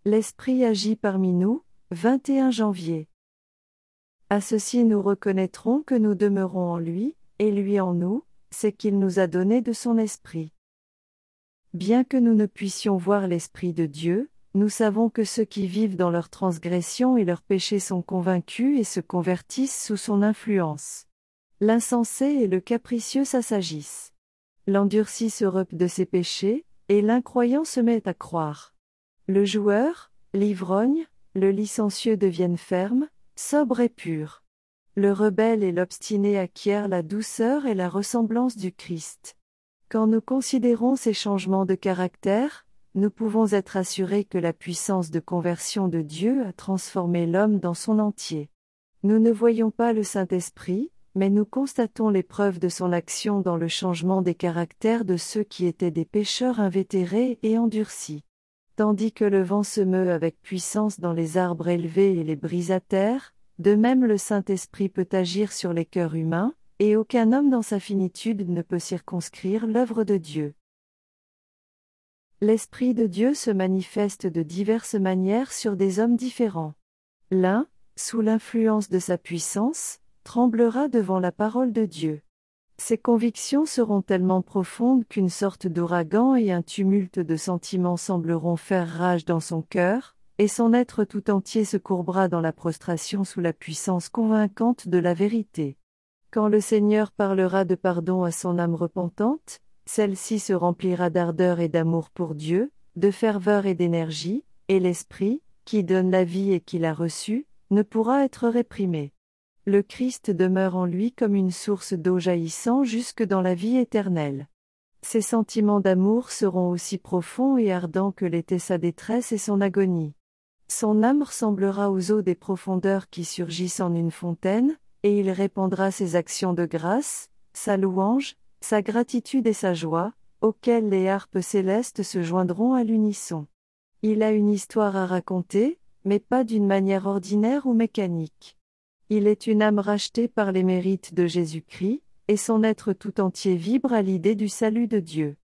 L'Esprit agit parmi nous, 21 janvier. À ceci nous reconnaîtrons que nous demeurons en lui, et lui en nous, c'est qu'il nous a donné de son Esprit. Bien que nous ne puissions voir l'Esprit de Dieu, nous savons que ceux qui vivent dans leur transgression et leurs péchés sont convaincus et se convertissent sous son influence. L'insensé et le capricieux s'assagissent. L'endurci se repent de ses péchés, et l'incroyant se met à croire. Le joueur, l'ivrogne, le licencieux deviennent fermes, sobres et purs. Le rebelle et l'obstiné acquièrent la douceur et la ressemblance du Christ. Quand nous considérons ces changements de caractère, nous pouvons être assurés que la puissance de conversion de Dieu a transformé l'homme dans son entier. Nous ne voyons pas le Saint-Esprit, mais nous constatons les preuves de son action dans le changement des caractères de ceux qui étaient des pécheurs invétérés et endurcis. Tandis que le vent se meut avec puissance dans les arbres élevés et les brise à terre, de même le Saint-Esprit peut agir sur les cœurs humains, et aucun homme dans sa finitude ne peut circonscrire l'œuvre de Dieu. L'Esprit de Dieu se manifeste de diverses manières sur des hommes différents. L'un, sous l'influence de sa puissance, tremblera devant la parole de Dieu. Ses convictions seront tellement profondes qu'une sorte d'ouragan et un tumulte de sentiments sembleront faire rage dans son cœur, et son être tout entier se courbera dans la prostration sous la puissance convaincante de la vérité. Quand le Seigneur parlera de pardon à son âme repentante, celle-ci se remplira d'ardeur et d'amour pour Dieu, de ferveur et d'énergie, et l'Esprit, qui donne la vie et qui l'a reçu, ne pourra être réprimé. Le Christ demeure en lui comme une source d'eau jaillissant jusque dans la vie éternelle. Ses sentiments d'amour seront aussi profonds et ardents que l'était sa détresse et son agonie. Son âme ressemblera aux eaux des profondeurs qui surgissent en une fontaine, et il répandra ses actions de grâce, sa louange, sa gratitude et sa joie, auxquelles les harpes célestes se joindront à l'unisson. Il a une histoire à raconter, mais pas d'une manière ordinaire ou mécanique. Il est une âme rachetée par les mérites de Jésus-Christ, et son être tout entier vibre à l'idée du salut de Dieu.